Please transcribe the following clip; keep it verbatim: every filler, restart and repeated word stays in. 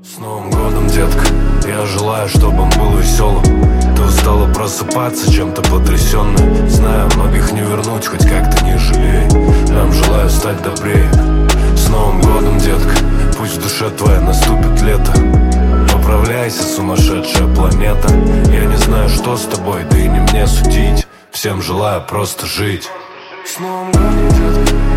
С Новым годом, детка, я желаю, чтобы он был веселым. Ты устала просыпаться чем-то потрясенной. Знаю, многих не вернуть, хоть как-то не жалей. Нам желаю стать добрее. С Новым годом, детка, пусть в душе твоей наступит лето. Поправляйся, сумасшедшая планета. Я не знаю, что с тобой, да и не мне судить. Всем желаю просто жить. С Новым годом, детка.